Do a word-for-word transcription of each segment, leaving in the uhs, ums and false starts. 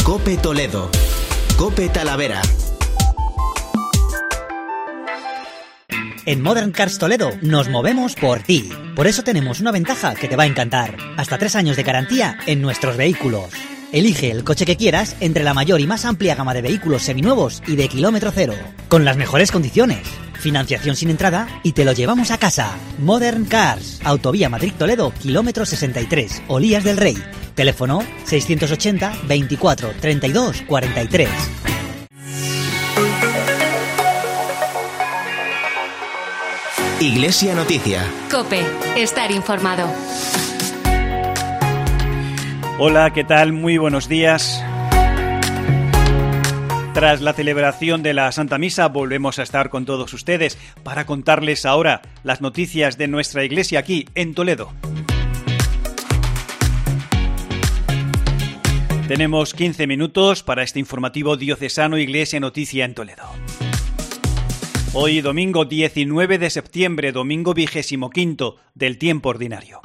COPE Toledo. COPE Talavera. En Modern Cars Toledo nos movemos por ti. Por eso tenemos una ventaja que te va a encantar. Hasta tres años de garantía en nuestros vehículos. Elige el coche que quieras entre la mayor y más amplia gama de vehículos seminuevos y de kilómetro cero. Con las mejores condiciones. Financiación sin entrada y te lo llevamos a casa. Modern Cars. Autovía Madrid-Toledo, kilómetro sesenta y tres, Olías del Rey. Teléfono seiscientos ochenta, veinticuatro, treinta y dos, cuarenta y tres. Iglesia Noticia. COPE. Estar informado. Hola, ¿qué tal? Muy buenos días. Tras la celebración de la Santa Misa, volvemos a estar con todos ustedes para contarles ahora las noticias de nuestra iglesia aquí en Toledo. Tenemos quince minutos para este informativo diocesano Iglesia Noticia en Toledo. Hoy domingo diecinueve de septiembre, domingo vigésimo quinto del tiempo ordinario.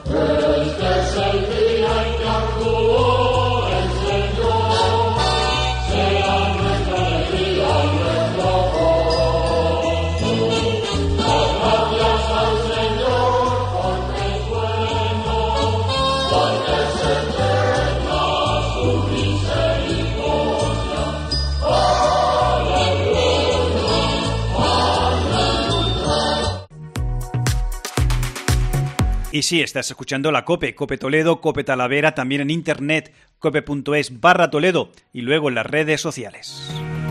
Y sí, estás escuchando la COPE, COPE Toledo, COPE Talavera, también en internet, cope.es barra Toledo y luego en las redes sociales.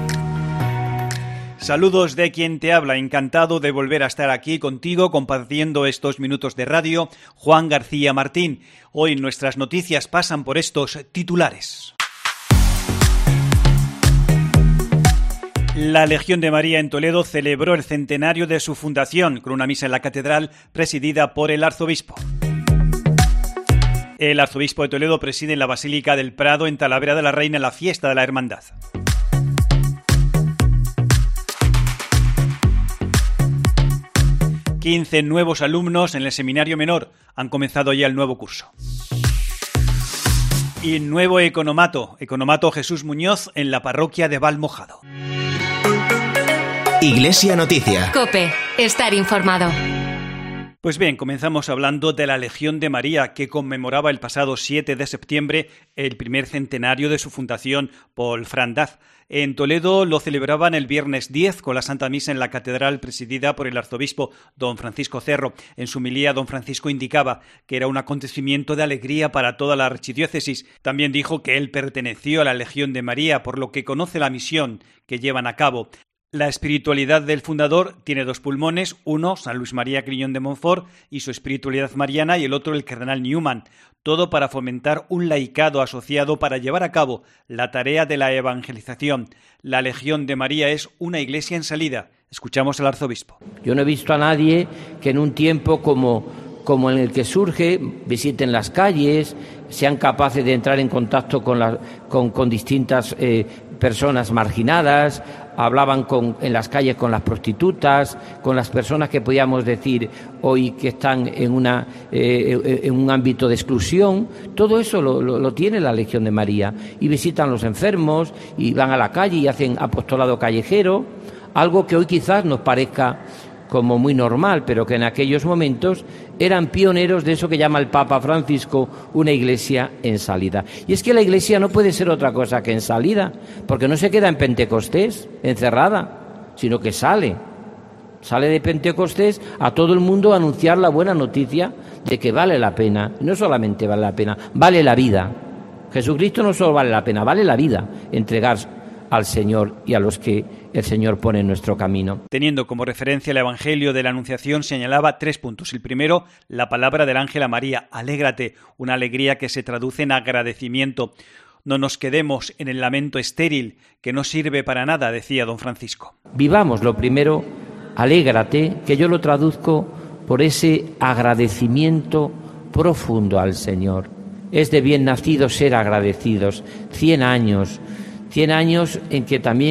Saludos de quien te habla, encantado de volver a estar aquí contigo compartiendo estos minutos de radio, Juan García Martín. Hoy nuestras noticias pasan por estos titulares. La Legión de María en Toledo celebró el centenario de su fundación con una misa en la catedral presidida por el arzobispo. El arzobispo de Toledo preside en la Basílica del Prado en Talavera de la Reina la fiesta de la Hermandad. quince nuevos alumnos en el Seminario Menor han comenzado ya el nuevo curso. Y nuevo economato, economato Jesús Muñoz en la parroquia de Valmojado. Iglesia Noticia. COPE. Estar informado. Pues bien, comenzamos hablando de la Legión de María, que conmemoraba el pasado siete de septiembre el primer centenario de su fundación por Frandaz. En Toledo lo celebraban el viernes diez con la Santa Misa en la catedral presidida por el arzobispo don Francisco Cerro. En su homilía, don Francisco indicaba que era un acontecimiento de alegría para toda la archidiócesis. También dijo que él perteneció a la Legión de María, por lo que conoce la misión que llevan a cabo. La espiritualidad del fundador tiene dos pulmones, uno San Luis María Griñón de Montfort y su espiritualidad mariana, y el otro el cardenal Newman, todo para fomentar un laicado asociado para llevar a cabo la tarea de la evangelización. La Legión de María es una iglesia en salida. Escuchamos al arzobispo. Yo no he visto a nadie que en un tiempo como, como en el que surge visiten las calles, sean capaces de entrar en contacto con, la, con, con distintas eh, personas marginadas, hablaban con, en las calles con las prostitutas, con las personas que podíamos decir hoy que están en, una, eh, en un ámbito de exclusión. Todo eso lo, lo, lo tiene la Legión de María. Y visitan los enfermos, y van a la calle y hacen apostolado callejero, algo que hoy quizás nos parezca como muy normal, pero que en aquellos momentos eran pioneros de eso que llama el Papa Francisco una iglesia en salida. Y es que la iglesia no puede ser otra cosa que en salida, porque no se queda en Pentecostés, encerrada, sino que sale. Sale de Pentecostés a todo el mundo a anunciar la buena noticia de que vale la pena. No solamente vale la pena, vale la vida. Jesucristo no solo vale la pena, vale la vida entregar al Señor y a los que el Señor pone en nuestro camino. Teniendo como referencia el Evangelio de la Anunciación, señalaba tres puntos. El primero, la palabra del ángel a María, alégrate, una alegría que se traduce en agradecimiento. No nos quedemos en el lamento estéril, que no sirve para nada, decía don Francisco. Vivamos lo primero, alégrate, que yo lo traduzco por ese agradecimiento profundo al Señor. Es de bien nacido ser agradecidos. Cien años... Cien años en que también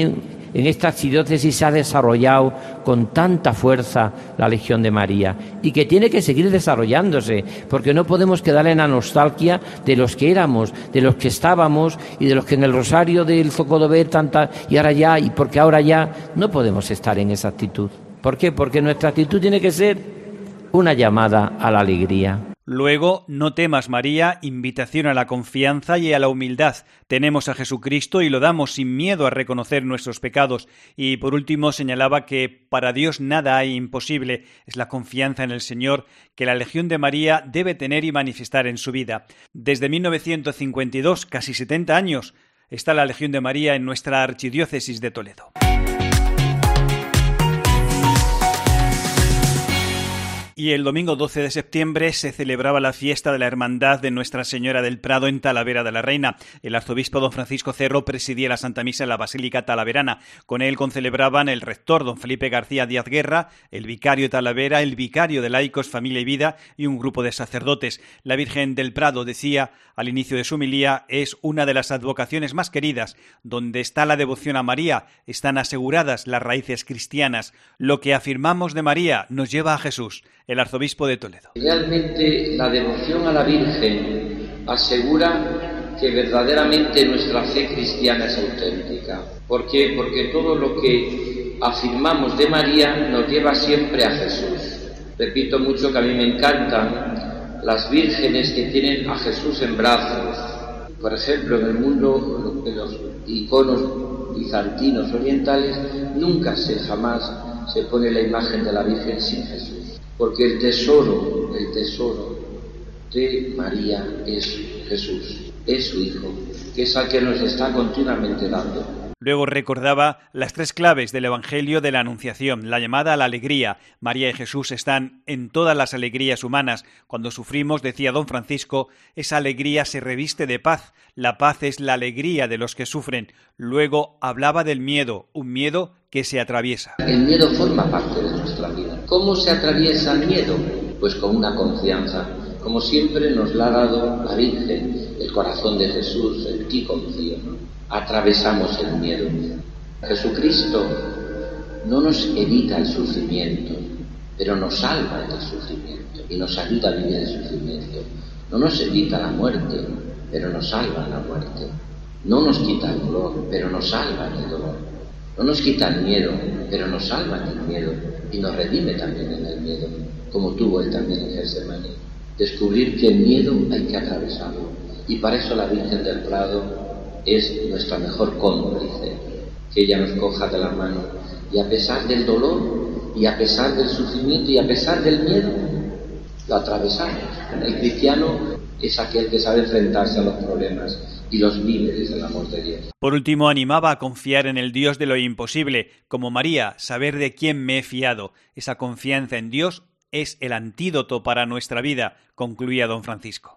En esta archidiócesis se ha desarrollado con tanta fuerza la Legión de María y que tiene que seguir desarrollándose, porque no podemos quedar en la nostalgia de los que éramos, de los que estábamos y de los que en el rosario del Zocodover tanta y ahora ya y porque ahora ya no podemos estar en esa actitud. ¿Por qué? Porque nuestra actitud tiene que ser una llamada a la alegría. Luego, no temas, María, invitación a la confianza y a la humildad. Tenemos a Jesucristo y lo damos sin miedo a reconocer nuestros pecados. Y por último, señalaba que para Dios nada hay imposible. Es la confianza en el Señor que la Legión de María debe tener y manifestar en su vida. Desde mil novecientos cincuenta y dos, casi setenta años, está la Legión de María en nuestra archidiócesis de Toledo. Y el domingo doce de septiembre se celebraba la fiesta de la Hermandad de Nuestra Señora del Prado en Talavera de la Reina. El arzobispo don Francisco Cerro presidía la Santa Misa en la Basílica Talaverana. Con él concelebraban el rector don Felipe García Díaz Guerra, el vicario de Talavera, el vicario de Laicos, Familia y Vida y un grupo de sacerdotes. La Virgen del Prado, decía al inicio de su homilía, es una de las advocaciones más queridas. Donde está la devoción a María, están aseguradas las raíces cristianas. Lo que afirmamos de María nos lleva a Jesús. El arzobispo de Toledo. Realmente la devoción a la Virgen asegura que verdaderamente nuestra fe cristiana es auténtica. ¿Por qué? Porque todo lo que afirmamos de María nos lleva siempre a Jesús. Repito mucho que a mí me encantan las vírgenes que tienen a Jesús en brazos. Por ejemplo, en el mundo, en los iconos bizantinos orientales, nunca se jamás se pone la imagen de la Virgen sin Jesús. Porque el tesoro, el tesoro de María es Jesús, es su Hijo, que es al que nos está continuamente dando. Luego recordaba las tres claves del Evangelio de la Anunciación, la llamada a la alegría. María y Jesús están en todas las alegrías humanas. Cuando sufrimos, decía don Francisco, esa alegría se reviste de paz. La paz es la alegría de los que sufren. Luego hablaba del miedo, un miedo que se atraviesa. El miedo forma parte de nuestra vida. ¿Cómo se atraviesa el miedo? Pues con una confianza. Como siempre nos la ha dado la Virgen, el corazón de Jesús, el ti confío, ¿no? Atravesamos el miedo. Jesucristo no nos evita el sufrimiento, pero nos salva del sufrimiento y nos ayuda a vivir el sufrimiento. No nos evita la muerte, pero nos salva la muerte. No nos quita el dolor, pero nos salva el dolor. No nos quita el miedo, pero nos salva en el miedo y nos redime también en el miedo, como tuvo él también en Getsemaní. Descubrir que el miedo hay que atravesarlo y para eso la Virgen del Prado es nuestra mejor cómplice, que ella nos coja de la mano y a pesar del dolor y a pesar del sufrimiento y a pesar del miedo lo atravesamos. El cristiano es aquel que sabe enfrentarse a los problemas y los vive desde el amor de Dios. Por último, animaba a confiar en el Dios de lo imposible, como María, saber de quién me he fiado. Esa confianza en Dios es el antídoto para nuestra vida, concluía don Francisco.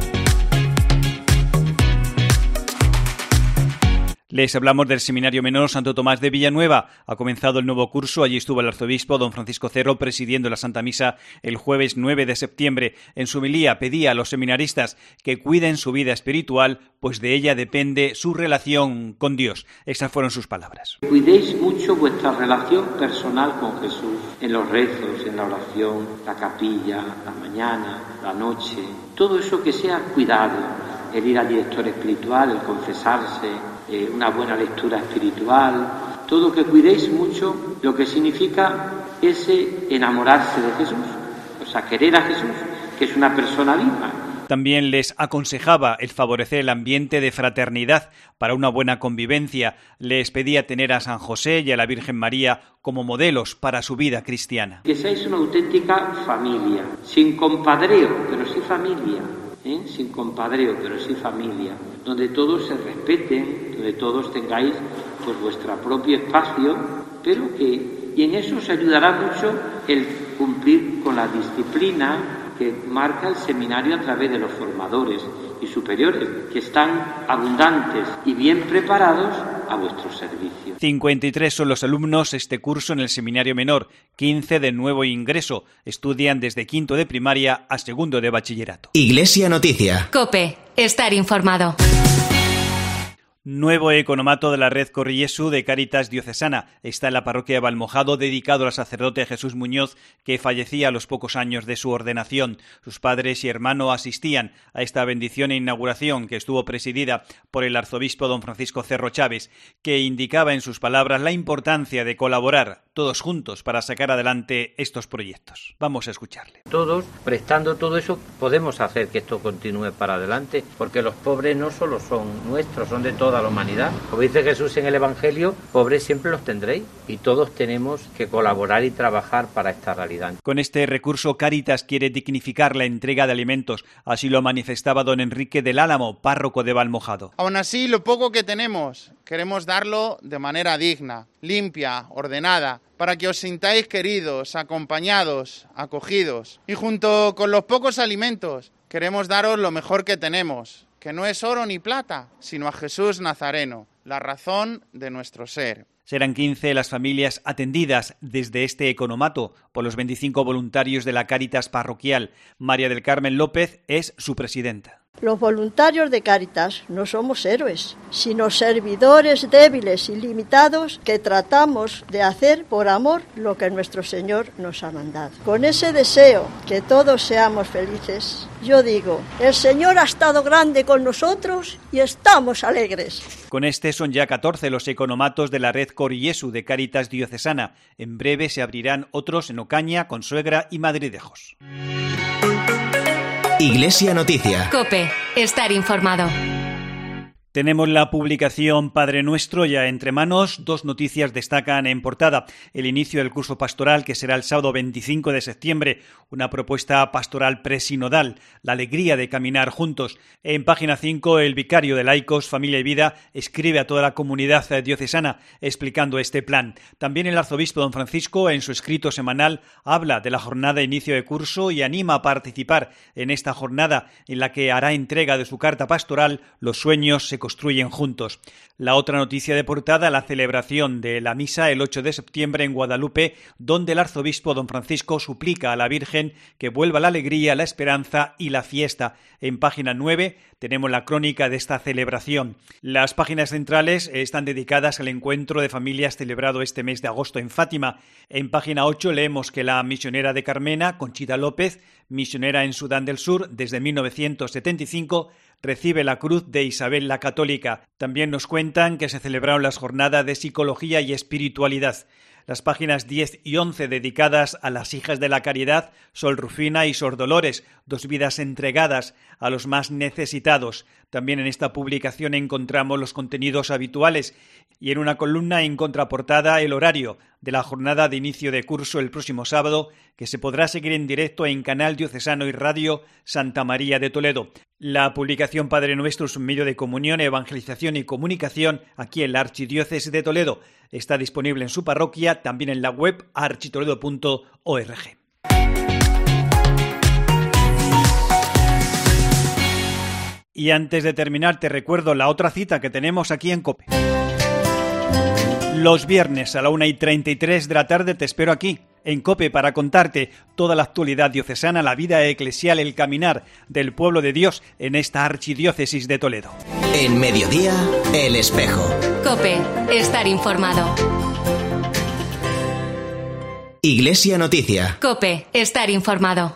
Les hablamos del Seminario Menor Santo Tomás de Villanueva. Ha comenzado el nuevo curso. Allí estuvo el arzobispo don Francisco Cerro presidiendo la Santa Misa el jueves nueve de septiembre. En su homilía pedía a los seminaristas que cuiden su vida espiritual, pues de ella depende su relación con Dios. Esas fueron sus palabras. Cuidéis mucho vuestra relación personal con Jesús, en los rezos, en la oración, la capilla, la mañana, la noche, todo eso que sea cuidado. El ir al director espiritual, el confesarse, eh, una buena lectura espiritual, todo que cuidéis mucho lo que significa ese enamorarse de Jesús, o sea, querer a Jesús, que es una persona viva. También les aconsejaba el favorecer el ambiente de fraternidad para una buena convivencia. Les pedía tener a San José y a la Virgen María como modelos para su vida cristiana. Que seáis una auténtica familia, sin compadreo, pero sí familia. ¿Eh? Sin compadreo, pero sí familia, donde todos se respeten, donde todos tengáis pues vuestro propio espacio, pero que, y en eso os ayudará mucho el cumplir con la disciplina que marca el seminario a través de los formadores y superiores, que están abundantes y bien preparados a vuestro servicio. cincuenta y tres son los alumnos este curso en el Seminario Menor, quince de nuevo ingreso. Estudian desde quinto de primaria a segundo de bachillerato. Iglesia Noticia. COPE. Estar informado. Nuevo economato de la red Cor Jesu de Cáritas Diocesana. Está en la parroquia de Valmojado, dedicado al sacerdote Jesús Muñoz, que fallecía a los pocos años de su ordenación. Sus padres y hermano asistían a esta bendición e inauguración, que estuvo presidida por el arzobispo don Francisco Cerro Chávez, que indicaba en sus palabras la importancia de colaborar todos juntos para sacar adelante estos proyectos. Vamos a escucharle. Todos, prestando todo eso, podemos hacer que esto continúe para adelante, porque los pobres no solo son nuestros, son de toda la humanidad. Como dice Jesús en el Evangelio, pobres siempre los tendréis, y todos tenemos que colaborar y trabajar para esta realidad. Con este recurso, Cáritas quiere dignificar la entrega de alimentos. Así lo manifestaba don Enrique del Álamo, párroco de Valmojado. Aún así, lo poco que tenemos, queremos darlo de manera digna, limpia, ordenada, para que os sintáis queridos, acompañados, acogidos. Y junto con los pocos alimentos, queremos daros lo mejor que tenemos, que no es oro ni plata, sino a Jesús Nazareno, la razón de nuestro ser. Serán quince las familias atendidas desde este economato por los veinticinco voluntarios de la Cáritas parroquial. María del Carmen López es su presidenta. Los voluntarios de Cáritas no somos héroes, sino servidores débiles y limitados que tratamos de hacer por amor lo que nuestro Señor nos ha mandado. Con ese deseo que todos seamos felices, yo digo, el Señor ha estado grande con nosotros y estamos alegres. Con este son ya catorce los economatos de la red Cor Jesu de Cáritas Diocesana. En breve se abrirán otros en Ocaña, Consuegra y Madridejos. Iglesia Noticia. COPE. Estar informado. Tenemos la publicación Padre Nuestro ya entre manos. Dos noticias destacan en portada. El inicio del curso pastoral, que será el sábado veinticinco de septiembre. Una propuesta pastoral presinodal. La alegría de caminar juntos. En página cinco, el vicario de Laicos, Familia y Vida escribe a toda la comunidad diocesana explicando este plan. También el arzobispo don Francisco, en su escrito semanal, habla de la jornada de inicio de curso y anima a participar en esta jornada, en la que hará entrega de su carta pastoral Los sueños se construyen juntos. La otra noticia de portada, la celebración de la misa el ocho de septiembre en Guadalupe, donde el arzobispo don Francisco suplica a la Virgen que vuelva la alegría, la esperanza y la fiesta. En página nueve tenemos la crónica de esta celebración. Las páginas centrales están dedicadas al encuentro de familias celebrado este mes de agosto en Fátima. En página ocho leemos que la misionera de Carmena, Conchita López, misionera en Sudán del Sur desde mil novecientos setenta y cinco, recibe la cruz de Isabel la Católica. También nos cuentan que se celebraron las jornadas de psicología y espiritualidad. Las páginas diez y once dedicadas a las hijas de la caridad, Sol Rufina y Sor Dolores, dos vidas entregadas a los más necesitados. También en esta publicación encontramos los contenidos habituales y en una columna en contraportada el horario de la jornada de inicio de curso el próximo sábado, que se podrá seguir en directo en Canal Diocesano y Radio Santa María de Toledo. La publicación Padre Nuestro es un medio de comunión, evangelización y comunicación aquí en la Archidiócesis de Toledo. Está disponible en su parroquia, también en la web architoledo punto org. Y antes de terminar, te recuerdo la otra cita que tenemos aquí en COPE. Los viernes a la una y treinta y tres de la tarde te espero aquí, en COPE, para contarte toda la actualidad diocesana, la vida eclesial, el caminar del pueblo de Dios en esta archidiócesis de Toledo. En mediodía, El Espejo. COPE. Estar informado. Iglesia Noticia. COPE. Estar informado.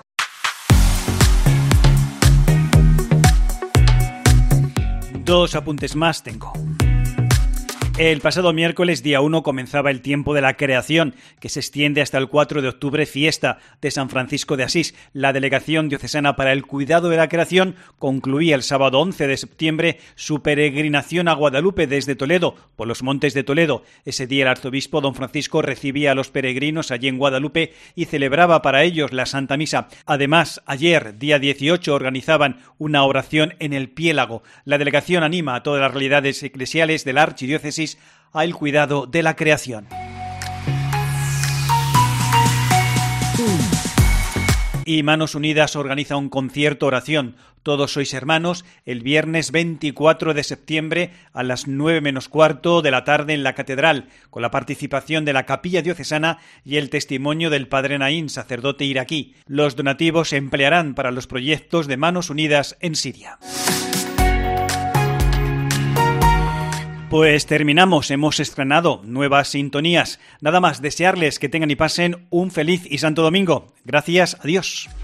Dos apuntes más tengo. El pasado miércoles, día uno, comenzaba el tiempo de la creación, que se extiende hasta el cuatro de octubre, fiesta de San Francisco de Asís. La Delegación Diocesana para el Cuidado de la Creación concluía el sábado once de septiembre su peregrinación a Guadalupe desde Toledo, por los montes de Toledo. Ese día el arzobispo don Francisco recibía a los peregrinos allí en Guadalupe y celebraba para ellos la Santa Misa. Además, ayer, día dieciocho, organizaban una oración en el Piélago. La delegación anima a todas las realidades eclesiales de la archidiócesis al cuidado de la creación. Y Manos Unidas organiza un concierto oración. Todos sois hermanos, el viernes veinticuatro de septiembre a las nueve menos cuarto de la tarde en la Catedral, con la participación de la Capilla Diocesana y el testimonio del Padre Naín, sacerdote iraquí. Los donativos se emplearán para los proyectos de Manos Unidas en Siria. Pues terminamos, hemos estrenado nuevas sintonías. Nada más, desearles que tengan y pasen un feliz y santo domingo. Gracias, adiós.